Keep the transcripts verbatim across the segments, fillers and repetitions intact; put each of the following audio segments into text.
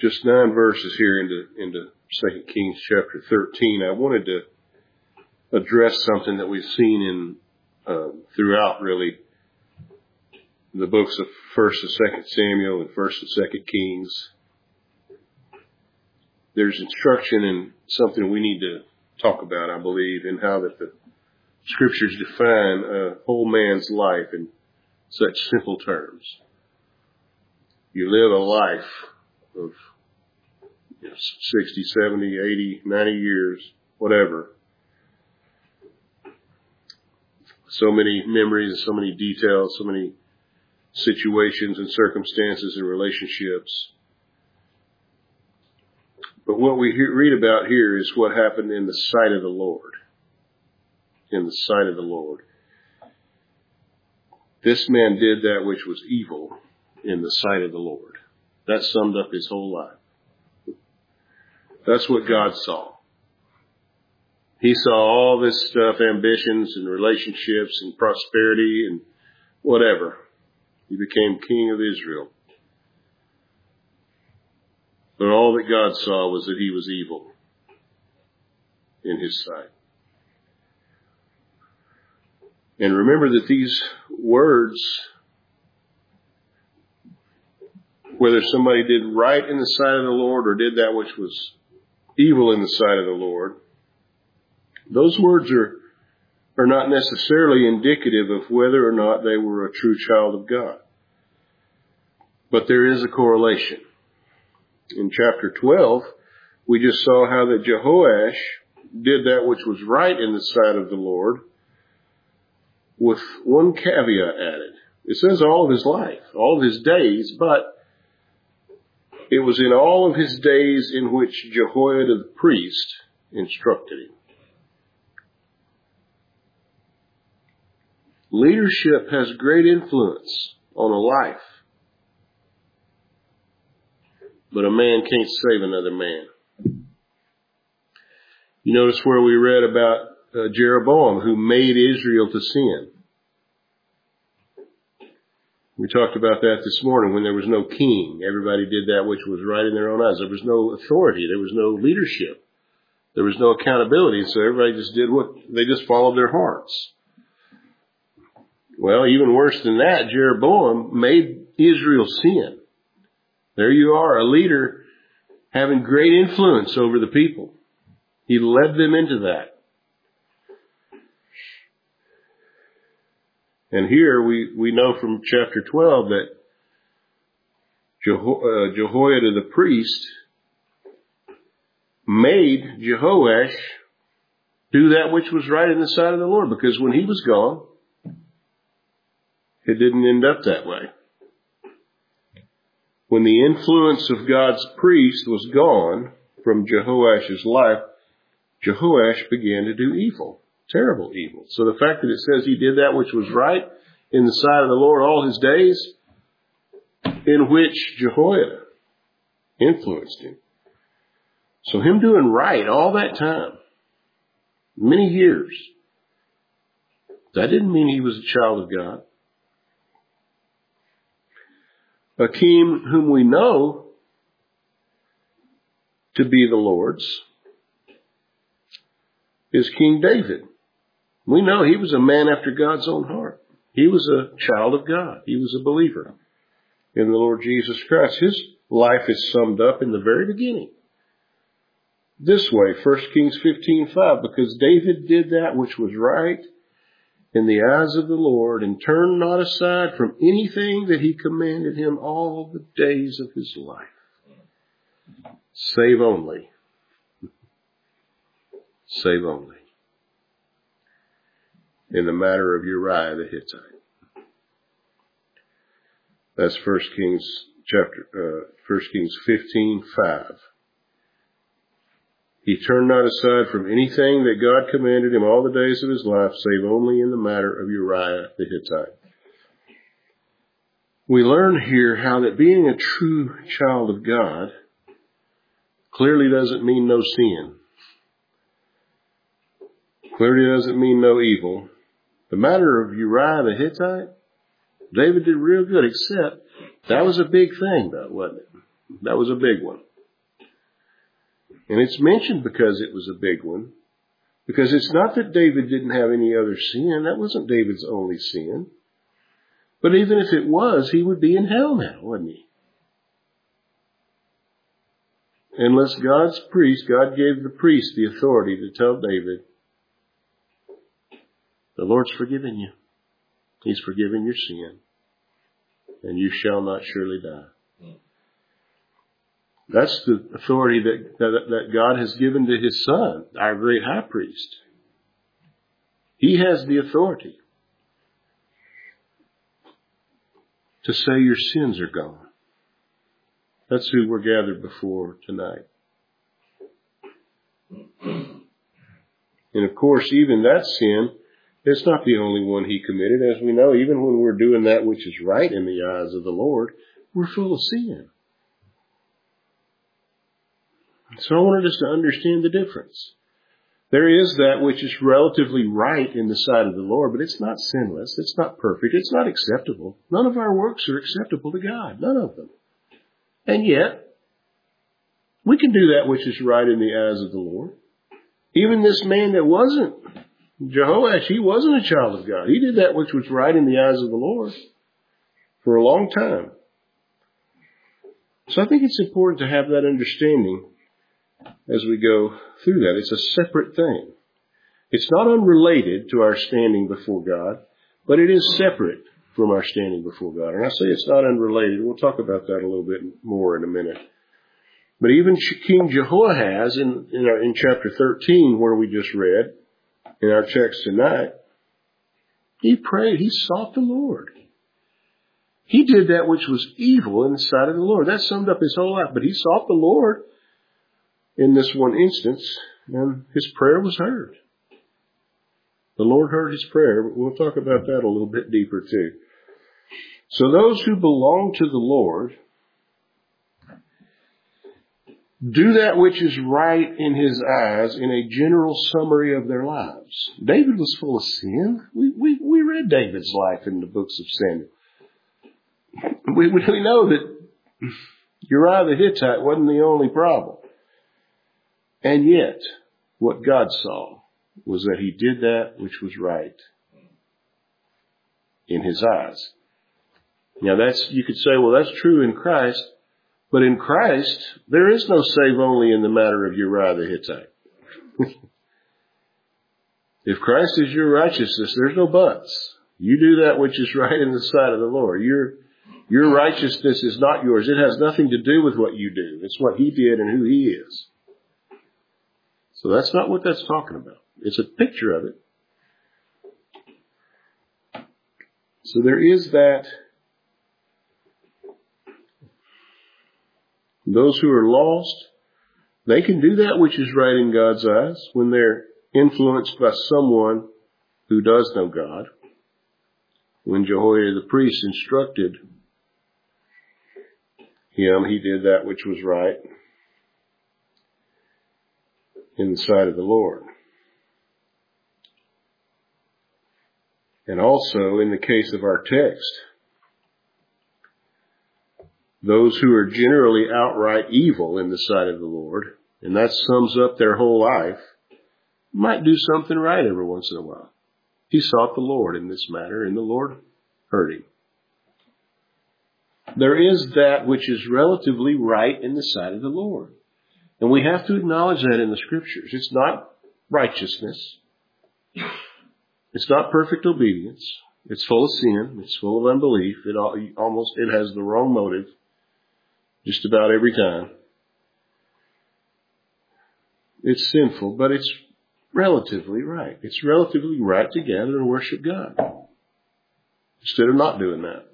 just nine verses here into, into Second Kings chapter thirteen. I wanted to address something that we've seen in, uh, throughout really the books of First and Second Samuel and First and Second Kings. There's instruction in something we need to talk about, I believe, in how that the Scriptures define a whole man's life in such simple terms. You live a life of you know, sixty, seventy, eighty, ninety years, whatever. So many memories, so many details, so many situations and circumstances and relationships. But what we hear, read about here is what happened in the sight of the Lord. In the sight of the Lord. This man did that which was evil in the sight of the Lord. That summed up his whole life. That's what God saw. He saw all this stuff, ambitions and relationships and prosperity and whatever. He became king of Israel. But all that God saw was that he was evil in his sight. And remember that these words, whether somebody did right in the sight of the Lord or did that which was evil in the sight of the Lord, those words are, are not necessarily indicative of whether or not they were a true child of God. But there is a correlation. In chapter twelve, we just saw how that Jehoash did that which was right in the sight of the Lord, with one caveat added. It says all of his life, all of his days, but it was in all of his days in which Jehoiada the priest instructed him. Leadership has great influence on a life, but a man can't save another man. You notice where we read about uh, Jeroboam, who made Israel to sin. We talked about that this morning when there was no king. Everybody did that which was right in their own eyes. There was no authority. There was no leadership. There was no accountability. So everybody just did what, they just followed their hearts. Well, even worse than that, Jeroboam made Israel sin. There you are, a leader having great influence over the people. He led them into that. And here we, we know from chapter twelve that Jeho, uh, Jehoiada the priest made Jehoash do that which was right in the sight of the Lord, because when he was gone, it didn't end up that way. When the influence of God's priest was gone from Jehoash's life, Jehoash began to do evil, terrible evil. So the fact that it says he did that which was right in the sight of the Lord all his days, in which Jehoiada influenced him. So him doing right all that time, many years, that didn't mean he was a child of God. A king whom we know to be the Lord's is King David. We know he was a man after God's own heart. He was a child of God. He was a believer in the Lord Jesus Christ. His life is summed up in the very beginning this way, First Kings fifteen five, because David did that which was right in the eyes of the Lord, and turned not aside from anything that he commanded him all the days of his life. Save only. Save only. In the matter of Uriah the Hittite. That's First Kings chapter, uh, First Kings fifteen five. He turned not aside from anything that God commanded him all the days of his life, save only in the matter of Uriah the Hittite. We learn here how that being a true child of God clearly doesn't mean no sin. Clearly doesn't mean no evil. The matter of Uriah the Hittite, David did real good, except that was a big thing though, wasn't it? That was a big one. And it's mentioned because it was a big one. Because it's not that David didn't have any other sin. That wasn't David's only sin. But even if it was, he would be in hell now, wouldn't he? Unless God's priest, God gave the priest the authority to tell David, the Lord's forgiven you. He's forgiven your sin. And you shall not surely die. That's the authority that, that, that God has given to his son, our great high priest. He has the authority to say your sins are gone. That's who we're gathered before tonight. And of course, even that sin, it's not the only one he committed. As we know, even when we're doing that which is right in the eyes of the Lord, we're full of sin. So I wanted us to understand the difference. There is that which is relatively right in the sight of the Lord, but it's not sinless. It's not perfect. It's not acceptable. None of our works are acceptable to God. None of them. And yet, we can do that which is right in the eyes of the Lord. Even this man that wasn't Jehoash, he wasn't a child of God. He did that which was right in the eyes of the Lord for a long time. So I think it's important to have that understanding as we go through that. It's a separate thing. It's not unrelated to our standing before God, but it is separate from our standing before God. And I say it's not unrelated. We'll talk about that a little bit more in a minute. But even King Jehoahaz in, in, our, in chapter thirteen, where we just read, in our text tonight, he prayed, he sought the Lord. He did that which was evil in the sight of the Lord. That summed up his whole life. But he sought the Lord in this one instance, and his prayer was heard. The Lord heard his prayer. We'll talk about that a little bit deeper too. So those who belong to the Lord do that which is right in his eyes in a general summary of their lives. David was full of sin. We, we, we read David's life in the books of Samuel. We, we know that Uriah the Hittite wasn't the only problem. And yet, what God saw was that he did that which was right in his eyes. Now that's, you could say, well, that's true in Christ. But in Christ, there is no save only in the matter of Uriah the Hittite. If Christ is your righteousness, there's no buts. You do that which is right in the sight of the Lord. Your, your righteousness is not yours. It has nothing to do with what you do. It's what he did and who he is. So that's not what that's talking about. It's a picture of it. So there is that. Those who are lost, they can do that which is right in God's eyes when they're influenced by someone who does know God. When Jehoiada the priest instructed him, he did that which was right in the sight of the Lord. And also, in the case of our text, those who are generally outright evil in the sight of the Lord, and that sums up their whole life, might do something right every once in a while. He sought the Lord in this matter, and the Lord heard him. There is that which is relatively right in the sight of the Lord. And we have to acknowledge that in the Scriptures. It's not righteousness. It's not perfect obedience. It's full of sin. It's full of unbelief. It almost, it has the wrong motive just about every time. It's sinful, but it's relatively right. It's relatively right to gather and worship God instead of not doing that.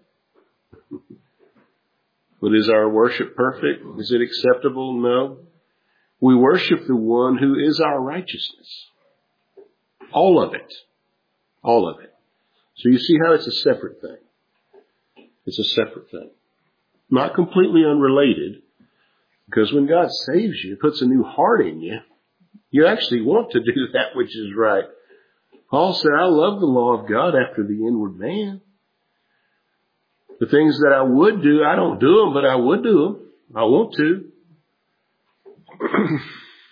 But is our worship perfect? Is it acceptable? No. We worship the one who is our righteousness. All of it. All of it. So you see how it's a separate thing. It's a separate thing. Not completely unrelated, because when God saves you, puts a new heart in you, you actually want to do that which is right. Paul said, I love the law of God after the inward man. The things that I would do, I don't do them, but I would do them. I want to.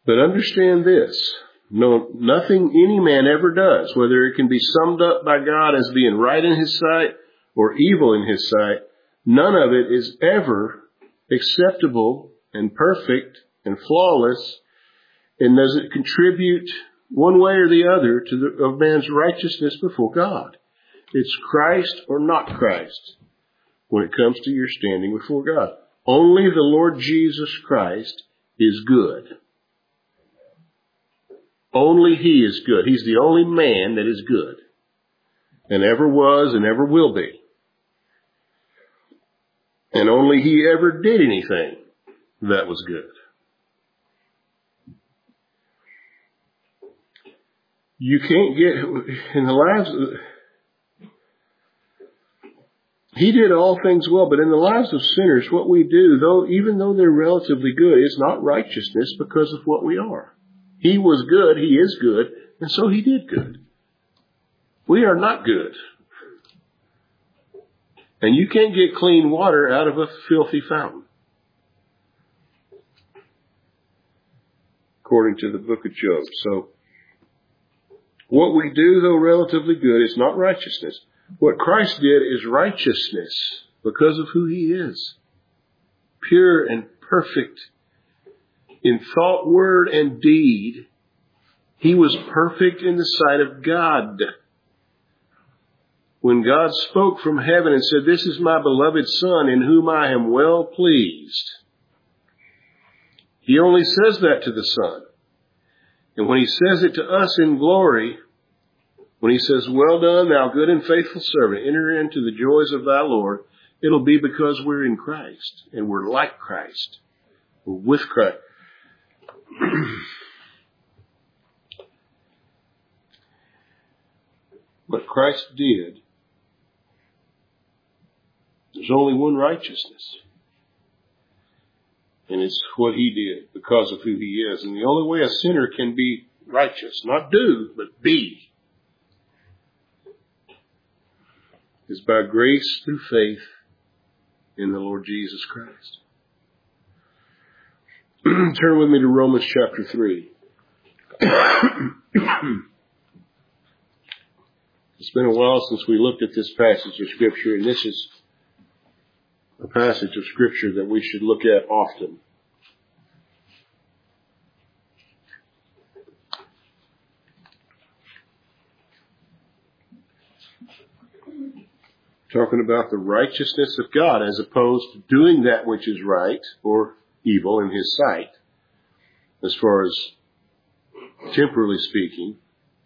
But understand this. No, nothing any man ever does, whether it can be summed up by God as being right in his sight or evil in his sight, none of it is ever acceptable and perfect and flawless, and does it contribute one way or the other to the, of man's righteousness before God. It's Christ or not Christ when it comes to your standing before God. Only the Lord Jesus Christ is good. Only he is good. He's the only man that is good, and ever was and ever will be. And only he ever did anything that was good. You can't get in the lives of, he did all things well, but in the lives of sinners, what we do, though, even though they're relatively good, is not righteousness because of what we are. He was good, he is good, and so he did good. We are not good. And you can't get clean water out of a filthy fountain, according to the book of Job. So, what we do, though relatively good, is not righteousness. What Christ did is righteousness because of who he is. Pure and perfect in thought, word, and deed. He was perfect in the sight of God. When God spoke from heaven and said, "This is my beloved Son in whom I am well pleased," he only says that to the Son. And when he says it to us in glory, when he says, "Well done, thou good and faithful servant, enter into the joys of thy Lord," it'll be because we're in Christ and we're like Christ. We're with Christ. What Christ did, there's only one righteousness. And it's what he did because of who he is. And the only way a sinner can be righteous, not do, but be, is by grace through faith in the Lord Jesus Christ. Turn with me to Romans chapter three. It's been a while since we looked at this passage of Scripture, and this is a passage of Scripture that we should look at often. Talking about the righteousness of God as opposed to doing that which is right or evil in his sight, as far as temporally speaking,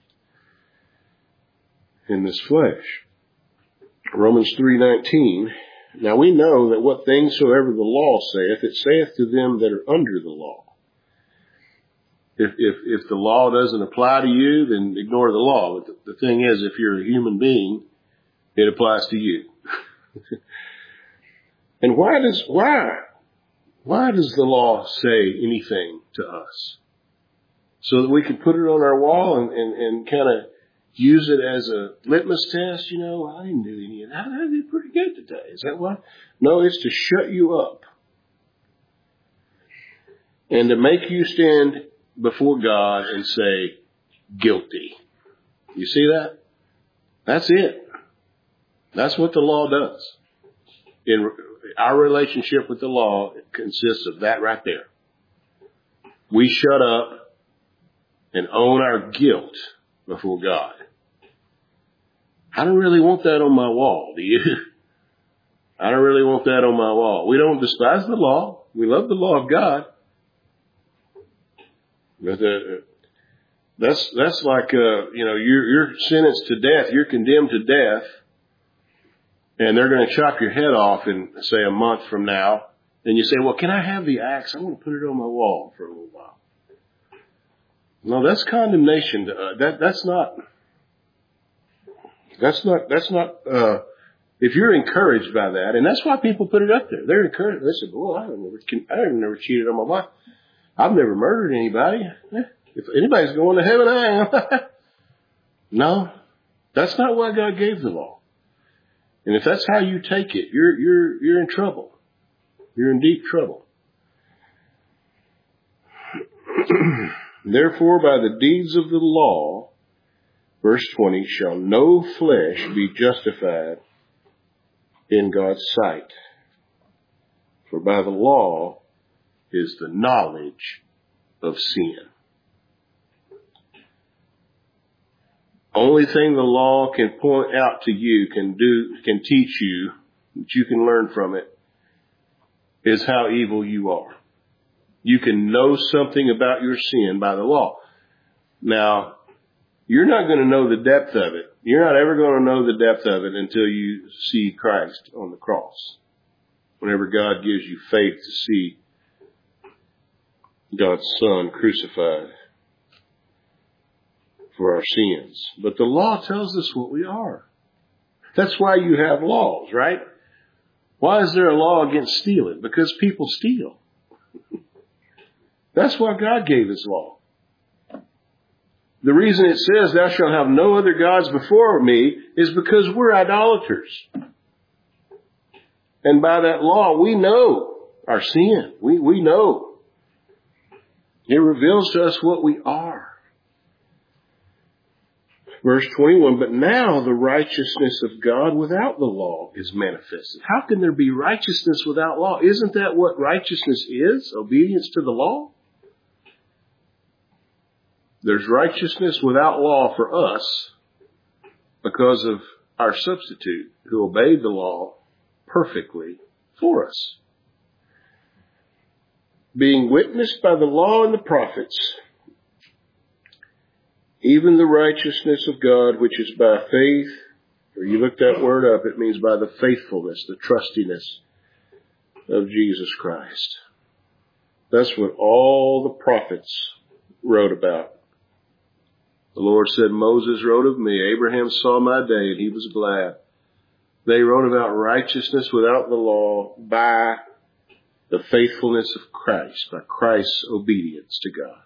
in this flesh. Romans three nineteen. Now we know that what things soever the law saith, it saith to them that are under the law. If, if, if the law doesn't apply to you, then ignore the law. But the, the thing is, if you're a human being, it applies to you. And why does, why, why does the law say anything to us? So that we can put it on our wall and, and, and kind of use it as a litmus test, you know, I didn't do any of that. I did pretty good today. Is that why? No, it's to shut you up. And to make you stand before God and say, guilty. You see that? That's it. That's what the law does. In our relationship with the law, it consists of that right there. We shut up and own our guilt before God. I don't really want that on my wall, do you? I don't really want that on my wall. We don't despise the law. We love the law of God. But uh, that's that's like uh, you know, you're you're sentenced to death. You're condemned to death, and they're going to chop your head off in, say, a month from now. And you say, "Well, can I have the axe? I want to put it on my wall for a little while." No, that's condemnation. To, uh, that that's not. That's not. That's not. Uh, if you're encouraged by that, and that's why people put it up there. They're encouraged. They said, "Well, I have never, I have never cheated on my wife. I've never murdered anybody. If anybody's going to heaven, I am." No, that's not why God gave the law. And if that's how you take it, you're you're you're in trouble. You're in deep trouble. Therefore, by the deeds of the law, verse twenty, shall no flesh be justified in God's sight. For by the law is the knowledge of sin. Only thing the law can point out to you, can do, can teach you, that you can learn from it, is how evil you are. You can know something about your sin by the law. Now, you're not going to know the depth of it. You're not ever going to know the depth of it until you see Christ on the cross. Whenever God gives you faith to see God's Son crucified for our sins. But the law tells us what we are. That's why you have laws, right? Why is there a law against stealing? Because people steal. That's why God gave His law. The reason it says, thou shalt have no other gods before me, is because we're idolaters. And by that law, we know our sin. We, we know. It reveals to us what we are. Verse twenty-one, but now the righteousness of God without the law is manifested. How can there be righteousness without law? Isn't that what righteousness is? Obedience to the law? There's righteousness without law for us because of our substitute who obeyed the law perfectly for us. Being witnessed by the law and the prophets, even the righteousness of God, which is by faith, or you look that word up, it means by the faithfulness, the trustiness of Jesus Christ. That's what all the prophets wrote about. The Lord said, Moses wrote of me, Abraham saw my day, and he was glad. They wrote about righteousness without the law by the faithfulness of Christ, by Christ's obedience to God.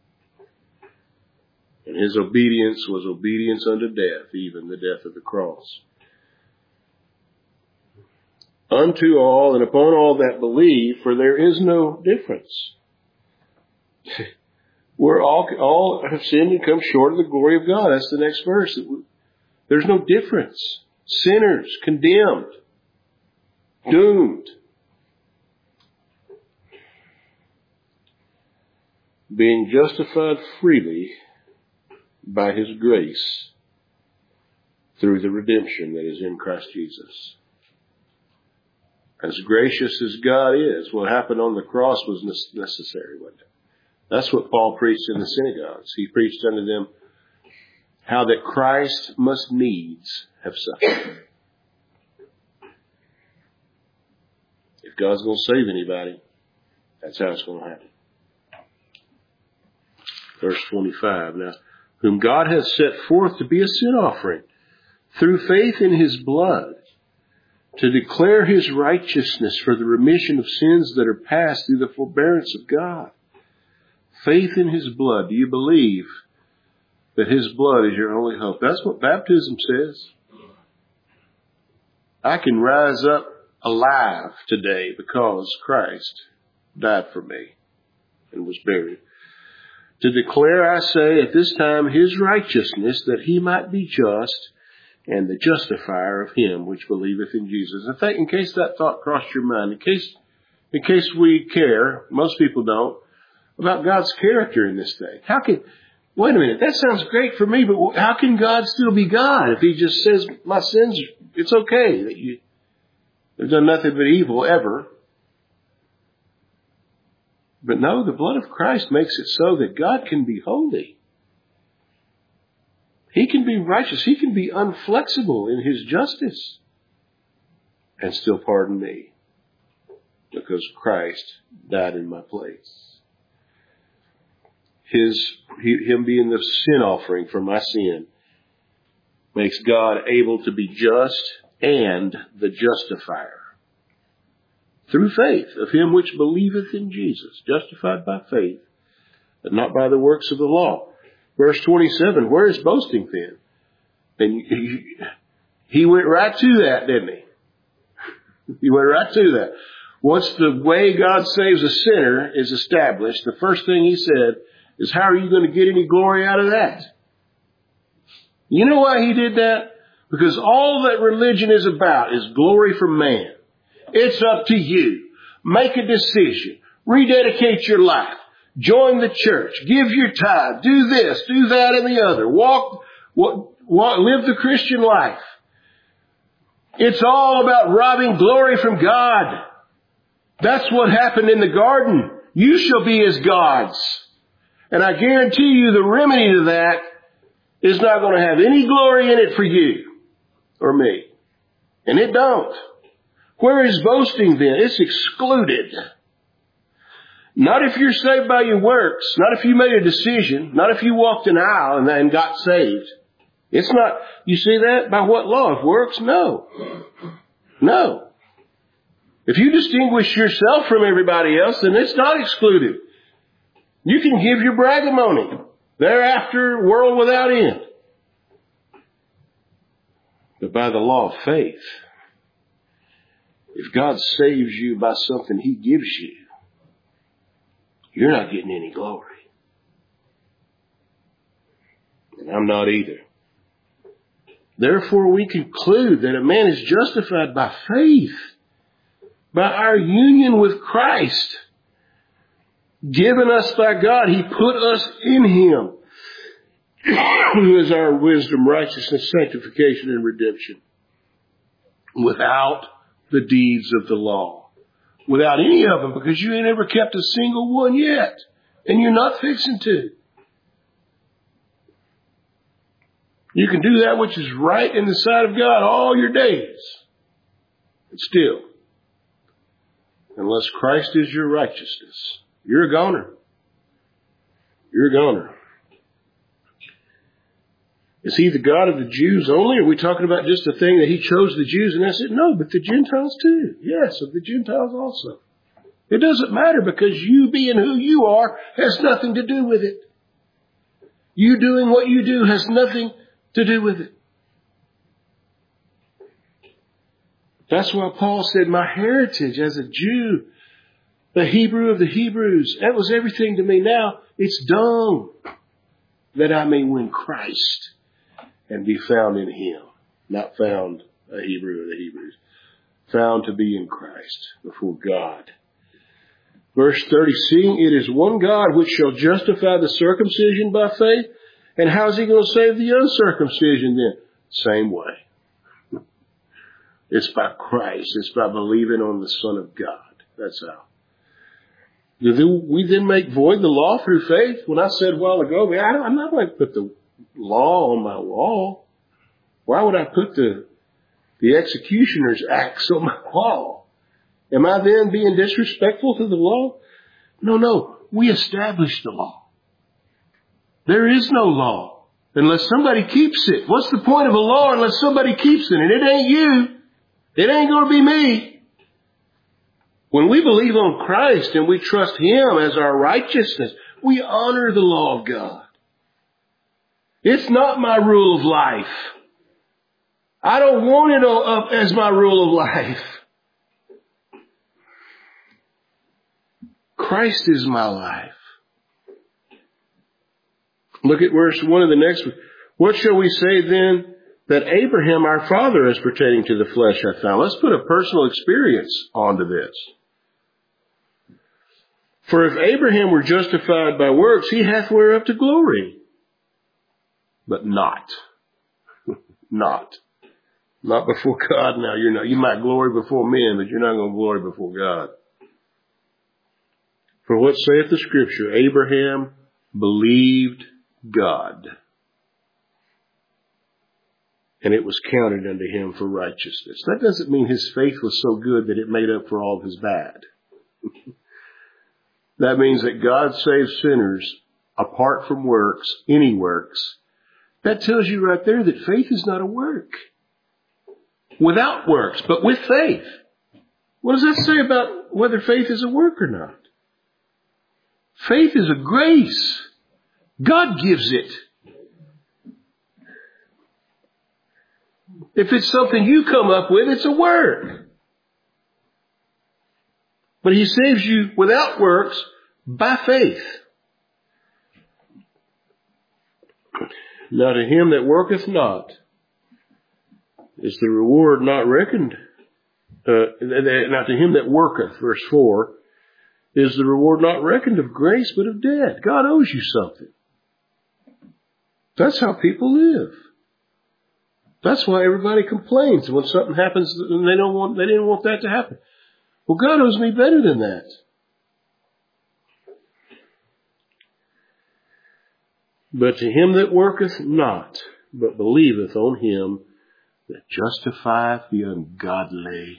And His obedience was obedience unto death, even the death of the cross. Unto all and upon all that believe, for there is no difference. We're all, all have sinned and come short of the glory of God. That's the next verse. There's no difference. Sinners, condemned, doomed. Being justified freely by His grace through the redemption that is in Christ Jesus. As gracious as God is, what happened on the cross was necessary, wasn't it? That's what Paul preached in the synagogues. He preached unto them how that Christ must needs have suffered. If God's going to save anybody, that's how it's going to happen. Verse twenty-five, now, whom God hath set forth to be a sin offering through faith in His blood, to declare His righteousness for the remission of sins that are past through the forbearance of God. Faith in His blood. Do you believe that His blood is your only hope? That's what baptism says. I can rise up alive today because Christ died for me and was buried. To declare, I say, at this time His righteousness, that He might be just and the justifier of him which believeth in Jesus. In fact, in case that thought crossed your mind, in case, in case we care, most people don't, about God's character in this thing. How can, wait a minute, that sounds great for me, but how can God still be God if He just says, my sins, it's okay, that you, they've done nothing but evil ever? But no, the blood of Christ makes it so that God can be holy. He can be righteous. He can be unflexible in His justice and still pardon me because Christ died in my place. His, Him being the sin offering for my sin makes God able to be just and the justifier. Through faith of him which believeth in Jesus, justified by faith, and not by the works of the law. Verse twenty-seven, where is boasting then? And he, he went right to that, didn't he? He went right to that. Once the way God saves a sinner is established, the first thing he said is, how are you going to get any glory out of that? You know why he did that? Because all that religion is about is glory from man. It's up to you. Make a decision. Rededicate your life. Join the church. Give your tithe. Do this, do that, and the other. Walk, walk, walk live the Christian life. It's all about robbing glory from God. That's what happened in the garden. You shall be as gods. And I guarantee you the remedy to that is not going to have any glory in it for you or me. And it don't. Where is boasting then? It's excluded. Not if you're saved by your works. Not if you made a decision. Not if you walked an aisle and, and got saved. It's not, you see that? By what law? Of works? No. No. If you distinguish yourself from everybody else, then it's not excluded. You can give your bragamony. Thereafter, world without end. But by the law of faith, if God saves you by something he gives you, you're not getting any glory. And I'm not either. Therefore, we conclude that a man is justified by faith, by our union with Christ, given us by God. He put us in him, who is our wisdom, righteousness, sanctification, and redemption, without the deeds of the law. Without any of them, because you ain't ever kept a single one yet. And you're not fixing to. You can do that which is right in the sight of God all your days. And still, unless Christ is your righteousness, you're a goner. You're a goner. Is he the God of the Jews only? Are we talking about just a thing that he chose the Jews and that's it? No, but the Gentiles too. Yes, of the Gentiles also. It doesn't matter because you being who you are has nothing to do with it. You doing what you do has nothing to do with it. That's why Paul said, my heritage as a Jew, the Hebrew of the Hebrews, that was everything to me. Now it's dung that I may win Christ and be found in him. Not found a Hebrew of the Hebrews. Found to be in Christ before God. Verse thirty, seeing it is one God which shall justify the circumcision by faith. And how's he going to save the uncircumcision then? Same way. It's by Christ. It's by believing on the Son of God. That's how. Do we then make void the law through faith? When I said a while ago, I'm not going to put the law on my wall. Why would I put the, the executioner's axe on my wall? Am I then being disrespectful to the law? No, no. We established the law. There is no law unless somebody keeps it. What's the point of a law unless somebody keeps it? And it ain't you. It ain't going to be me. When we believe on Christ and we trust him as our righteousness, we honor the law of God. It's not my rule of life. I don't want it up as my rule of life. Christ is my life. Look at verse one of the next one. What shall we say then that Abraham our father as pertaining to the flesh hath found? Let's put a personal experience onto this. For if Abraham were justified by works, he hath whereof to glory. But not. Not. Not before God now. You're not. You might glory before men, but you're not going to glory before God. For what saith the Scripture? Abraham believed God, and it was counted unto him for righteousness. That doesn't mean his faith was so good that it made up for all of his bad. That means that God saves sinners apart from works, any works. That tells you right there that faith is not a work. Without works, but with faith. What does that say about whether faith is a work or not? Faith is a grace. God gives it. If it's something you come up with, it's a work. But He saves you without works by faith. Now to him that worketh not is the reward not reckoned. Uh, now to him that worketh, verse four, is the reward not reckoned of grace but of debt. God owes you something. That's how people live. That's why everybody complains when something happens and they don't want, they didn't want that to happen. Well, God owes me better than that. But to him that worketh not, but believeth on him that justifieth the ungodly,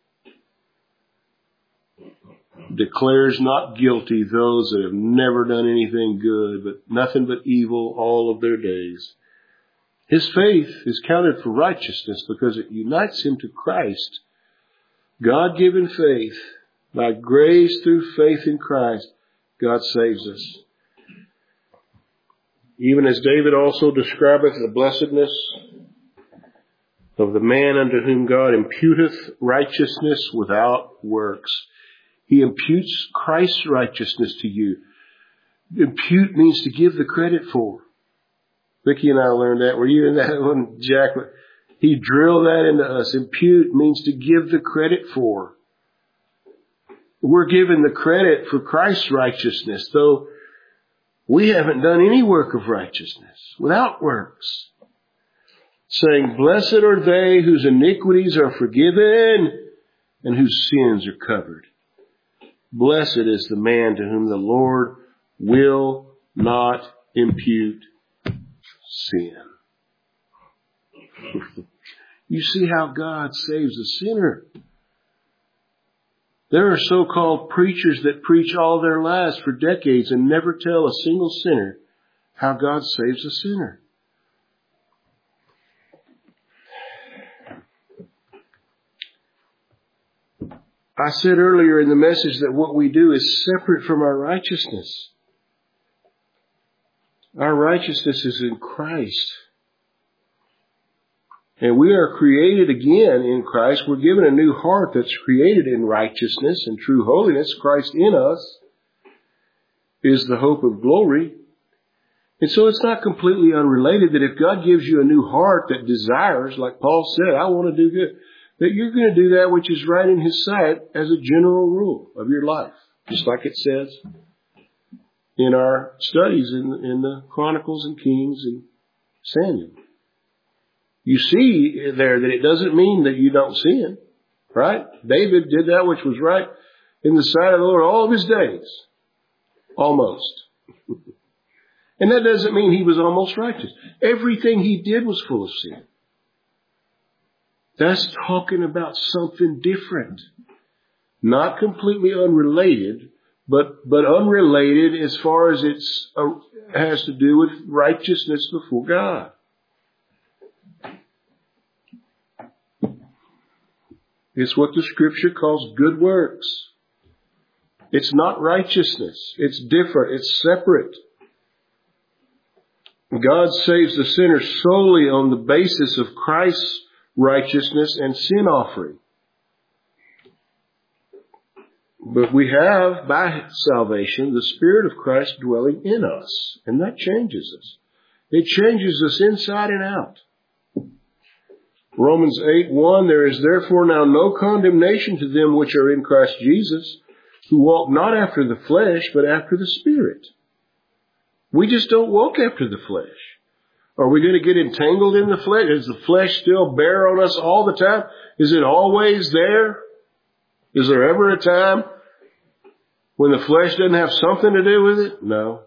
declares not guilty those that have never done anything good, but nothing but evil all of their days. His faith is counted for righteousness because it unites him to Christ. God-given faith, by grace through faith in Christ, God saves us. Even as David also describeth the blessedness of the man unto whom God imputeth righteousness without works. He imputes Christ's righteousness to you. Impute means to give the credit for. Vicki and I learned that. Were you in that one, Jack? He drilled that into us. Impute means to give the credit for. We're given the credit for Christ's righteousness, though we haven't done any work of righteousness, without works. Saying, blessed are they whose iniquities are forgiven and whose sins are covered. Blessed is the man to whom the Lord will not impute sin. You see how God saves a sinner. There are so-called preachers that preach all their lives for decades and never tell a single sinner how God saves a sinner. I said earlier in the message that what we do is separate from our righteousness. Our righteousness is in Christ. And we are created again in Christ. We're given a new heart that's created in righteousness and true holiness. Christ in us is the hope of glory. And so it's not completely unrelated that if God gives you a new heart that desires, like Paul said, I want to do good, that you're going to do that which is right in His sight as a general rule of your life. Just like it says in our studies in, in the Chronicles and Kings and Samuel. You see there that it doesn't mean that you don't sin, right? David did that which was right in the sight of the Lord all of his days. Almost. And that doesn't mean he was almost righteous. Everything he did was full of sin. That's talking about something different. Not completely unrelated, but, but unrelated as far as it's uh, has to do with righteousness before God. It's what the Scripture calls good works. It's not righteousness. It's different. It's separate. God saves the sinner solely on the basis of Christ's righteousness and sin offering. But we have, by salvation, the Spirit of Christ dwelling in us. And that changes us. It changes us inside and out. Romans eight one, there is therefore now no condemnation to them which are in Christ Jesus, who walk not after the flesh, but after the Spirit. We just don't walk after the flesh. Are we going to get entangled in the flesh? Does the flesh still bear on us all the time? Is it always there? Is there ever a time when the flesh doesn't have something to do with it? No.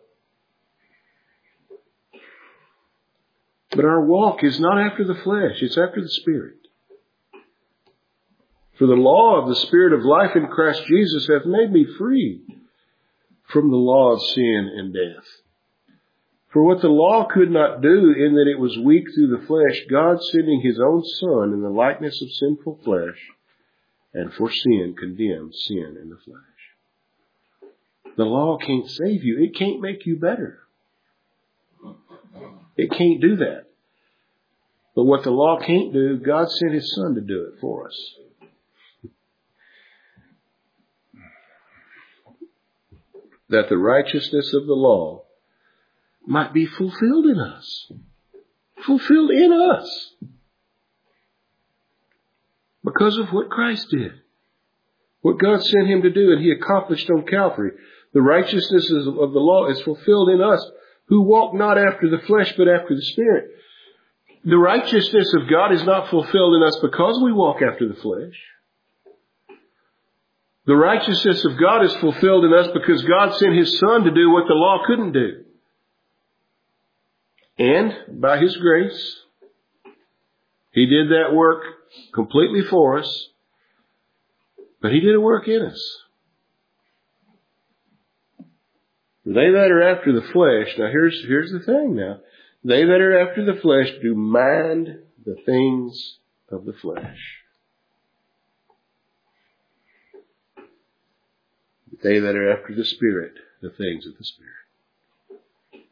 But our walk is not after the flesh, it's after the Spirit. For the law of the Spirit of life in Christ Jesus hath made me free from the law of sin and death. For what the law could not do, in that it was weak through the flesh, God sending His own Son in the likeness of sinful flesh, and for sin condemned sin in the flesh. The law can't save you. It can't make you better. It can't do that. But what the law can't do, God sent His Son to do it for us. that the righteousness of the law might be fulfilled in us. Fulfilled in us. Because of what Christ did. What God sent him to do and he accomplished on Calvary. The righteousness of the law is fulfilled in us who walk not after the flesh but after the Spirit. The righteousness of God is not fulfilled in us because we walk after the flesh. The righteousness of God is fulfilled in us because God sent his Son to do what the law couldn't do. And by his grace, he did that work completely for us. But he did a work in us. They that are after the flesh, now here's, here's the thing now. They that are after the flesh do mind the things of the flesh. They that are after the Spirit, the things of the Spirit.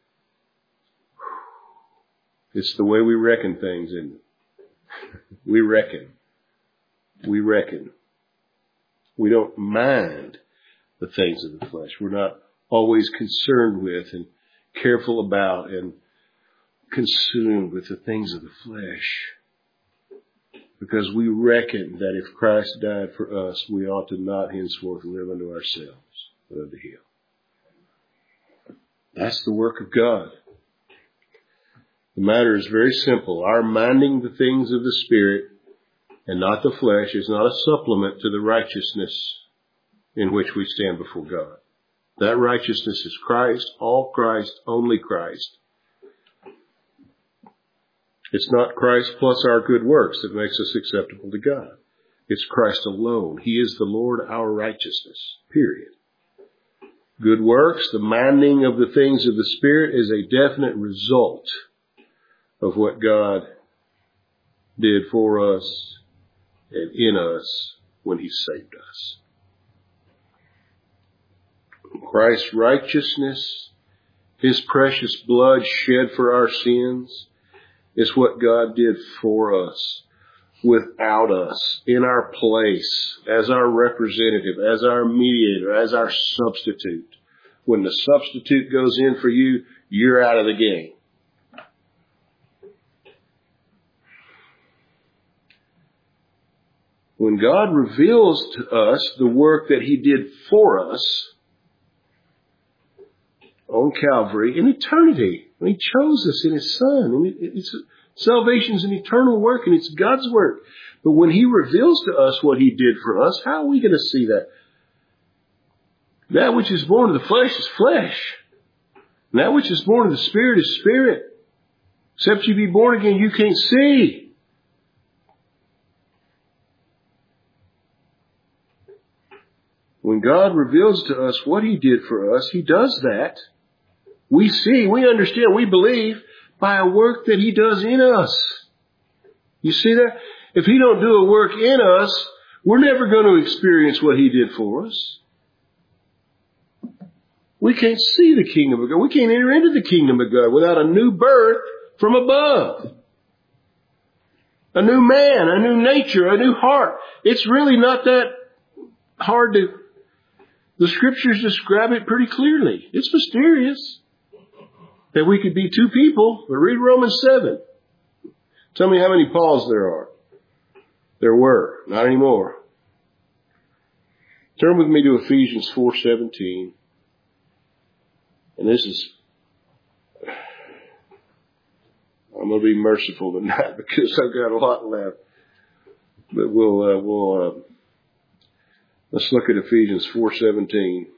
It's the way we reckon things, isn't it? We reckon. We reckon. We don't mind the things of the flesh. We're not always concerned with and careful about and consumed with the things of the flesh. Because we reckon that if Christ died for us, we ought to not henceforth live unto ourselves, but unto him. That's the work of God. The matter is very simple. Our minding the things of the Spirit and not the flesh is not a supplement to the righteousness in which we stand before God. That righteousness is Christ, all Christ, only Christ. It's not Christ plus our good works that makes us acceptable to God. It's Christ alone. He is the Lord, our righteousness. Period. Good works, the minding of the things of the Spirit, is a definite result of what God did for us and in us when he saved us. Christ's righteousness, his precious blood shed for our sins, is what God did for us, without us, in our place, as our representative, as our mediator, as our substitute. When the substitute goes in for you, you're out of the game. When God reveals to us the work that he did for us on Calvary in eternity, when he chose us in his Son, and it's, salvation's an eternal work and it's God's work. But when he reveals to us what he did for us, how are we going to see that? That which is born of the flesh is flesh. And that which is born of the Spirit is spirit. Except you be born again, you can't see. When God reveals to us what he did for us, he does that. We see, we understand, we believe by a work that he does in us. You see that? If he don't do a work in us, we're never going to experience what he did for us. We can't see the kingdom of God. We can't enter into the kingdom of God without a new birth from above. A new man, a new nature, a new heart. It's really not that hard to... The scriptures describe it pretty clearly. It's mysterious that we could be two people. But read Romans seven. Tell me how many Pauls there are. There were. Not anymore. Turn with me to Ephesians four seventeen. And this is... I'm going to be merciful tonight because I've got a lot left. But we'll... Uh, we'll uh, Let's look at Ephesians four seventeen.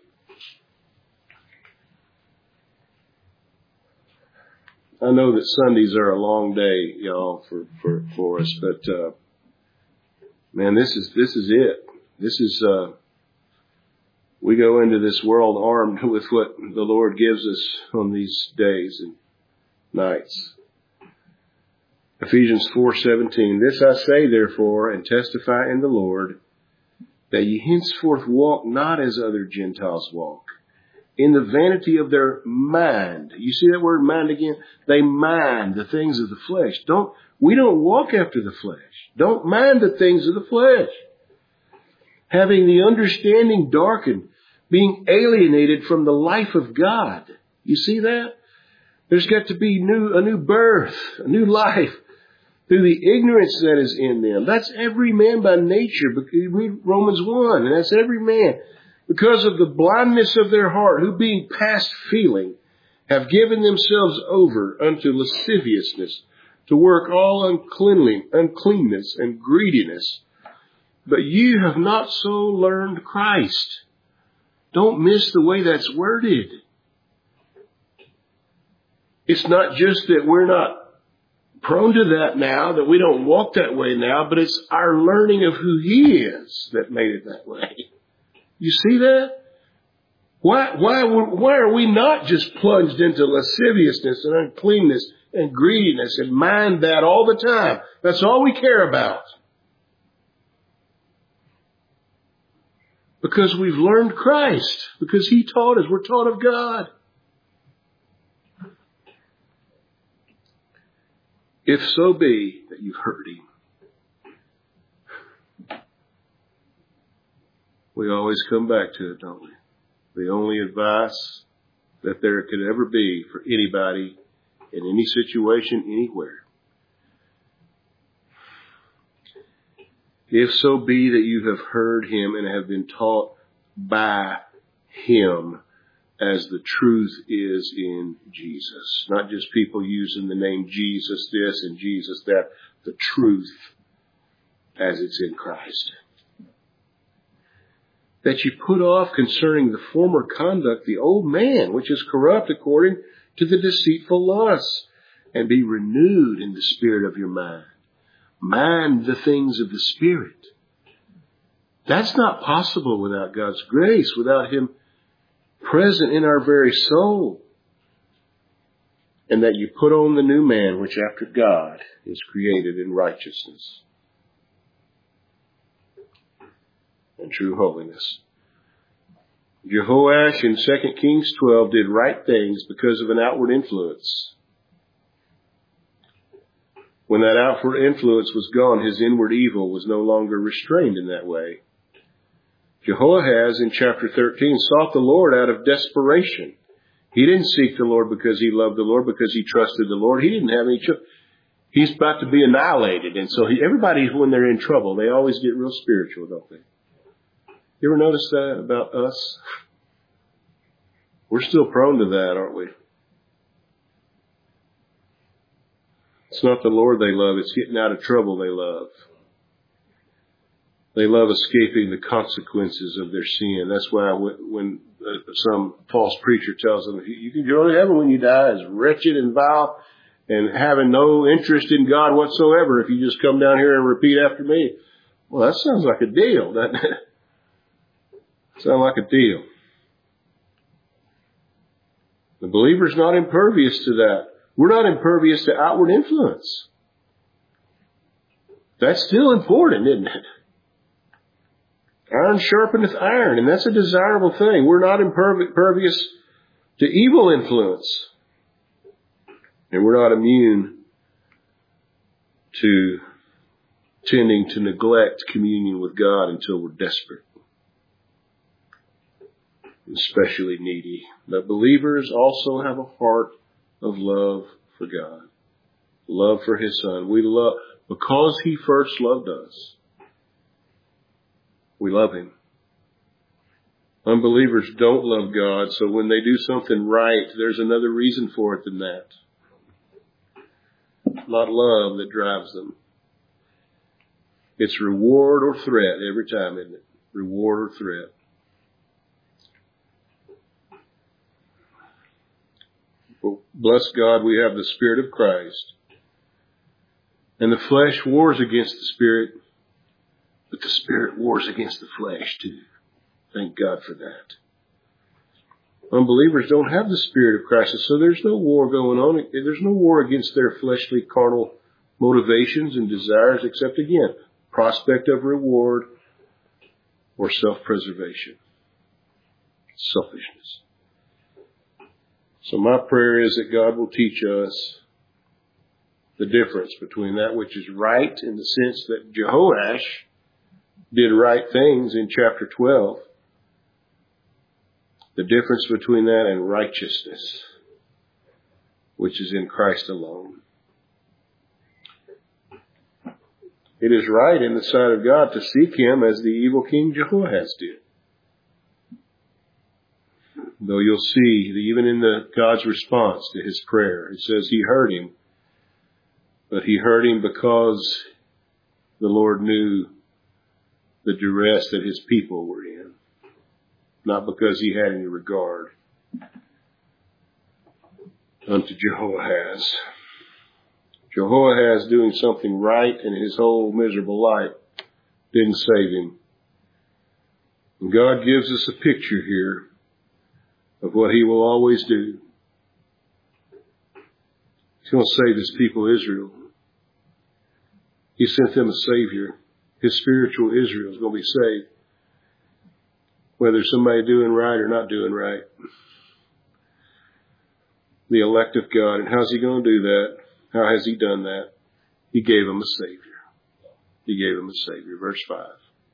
I know that Sundays are a long day, y'all, for, for, for us, but, uh, man, this is, this is it. This is, uh, we go into this world armed with what the Lord gives us on these days and nights. Ephesians four seventeen. This I say, therefore, and testify in the Lord, that ye henceforth walk not as other Gentiles walk, in the vanity of their mind. You see that word mind again? They mind the things of the flesh. Don't, we don't walk after the flesh. Don't mind the things of the flesh. Having the understanding darkened, being alienated from the life of God. You see that? There's got to be new, a new birth, a new life through the ignorance that is in them. That's every man by nature. Read Romans one, and that's every man. Because of the blindness of their heart, who being past feeling, have given themselves over unto lasciviousness, to work all uncleanly, uncleanness and greediness. But you have not so learned Christ. Don't miss the way that's worded. It's not just that we're not prone to that now, that we don't walk that way now, but it's our learning of who He is that made it that way. You see that? Why, why, why are we not just plunged into lasciviousness and uncleanness and greediness and mind that all the time? That's all we care about. Because we've learned Christ. Because He taught us. We're taught of God. If so be that you've heard Him. We always come back to it, don't we? The only advice that there could ever be for anybody in any situation, anywhere. If so be that you have heard Him and have been taught by Him, as the truth is in Jesus. Not just people using the name Jesus this and Jesus that. The truth as it's in Christ. That you put off concerning the former conduct the old man, which is corrupt according to the deceitful lusts, and be renewed in the spirit of your mind. Mind the things of the Spirit. That's not possible without God's grace, without Him present in our very soul. And that you put on the new man, which after God is created in righteousness and true holiness. Jehoash in Second Kings twelve did right things because of an outward influence. When that outward influence was gone, his inward evil was no longer restrained in that way. Jehoahaz in chapter thirteen sought the Lord out of desperation. He didn't seek the Lord because he loved the Lord, because he trusted the Lord. He didn't have any choice. He's about to be annihilated. And so he, everybody, when they're in trouble, they always get real spiritual, don't they? You ever notice that about us? We're still prone to that, aren't we? It's not the Lord they love. It's getting out of trouble they love. They love escaping the consequences of their sin. That's why when some false preacher tells them, you can go to heaven when you die as wretched and vile and having no interest in God whatsoever if you just come down here and repeat after me. Well, that sounds like a deal, doesn't it? Sound like a deal. The believer's not impervious to that. We're not impervious to outward influence. That's still important, isn't it? Iron sharpeneth iron, and that's a desirable thing. We're not impervious to evil influence. And we're not immune to tending to neglect communion with God until we're desperate, especially needy. But believers also have a heart of love for God, love for His Son. We love, because He first loved us, we love Him. Unbelievers don't love God, so when they do something right, there's another reason for it than that. It's not love that drives them. It's reward or threat every time, isn't it? Reward or threat. Well, bless God, we have the Spirit of Christ. And the flesh wars against the Spirit, but the Spirit wars against the flesh too. Thank God for that. Unbelievers don't have the Spirit of Christ, so there's no war going on. There's no war against their fleshly, carnal motivations and desires, except, again, prospect of reward or self-preservation. Selfishness. So my prayer is that God will teach us the difference between that which is right, in the sense that Jehoash did right things in chapter twelve, The difference between that and righteousness, which is in Christ alone. It is right in the sight of God to seek him as the evil king Jehoahaz did. Though you'll see that even in the God's response to his prayer, it says he heard him, but he heard him because the Lord knew the duress that his people were in, not because he had any regard unto Jehoahaz. Jehoahaz doing something right in his whole miserable life didn't save him. And God gives us a picture here of what he will always do. He's going to save his people Israel. He sent them a Savior. His spiritual Israel is going to be saved, whether somebody doing right or not doing right. The elect of God. And how's he going to do that? How has he done that? He gave them a Savior. He gave them a Savior. Verse five.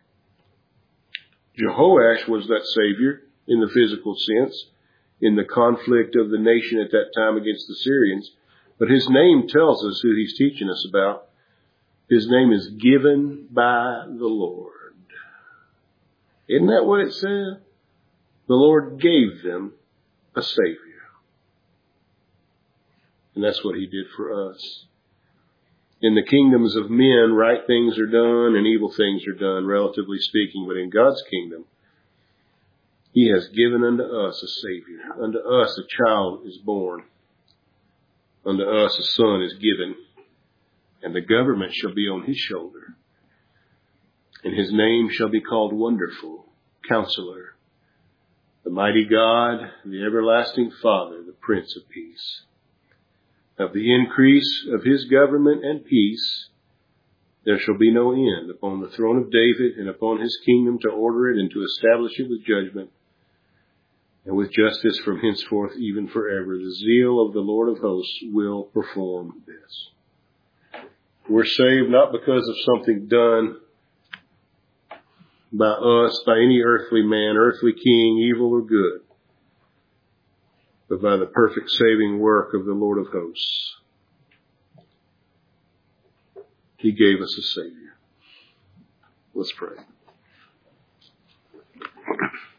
Jehoash was that Savior in the physical sense, in the conflict of the nation at that time against the Syrians. But his name tells us who he's teaching us about. His name is given by the Lord. Isn't that what it says? The Lord gave them a Savior. And that's what he did for us. In the kingdoms of men, right things are done and evil things are done, relatively speaking. But in God's kingdom, he has given unto us a Savior. Unto us a child is born. Unto us a son is given. And the government shall be on his shoulder. And his name shall be called Wonderful, Counselor, the Mighty God, the Everlasting Father, the Prince of Peace. Of the increase of his government and peace, there shall be no end upon the throne of David and upon his kingdom, to order it and to establish it with judgment and with justice from henceforth even forever. The zeal of the Lord of hosts will perform this. We're saved not because of something done by us, by any earthly man, earthly king, evil or good, but by the perfect saving work of the Lord of hosts. He gave us a Savior. Let's pray.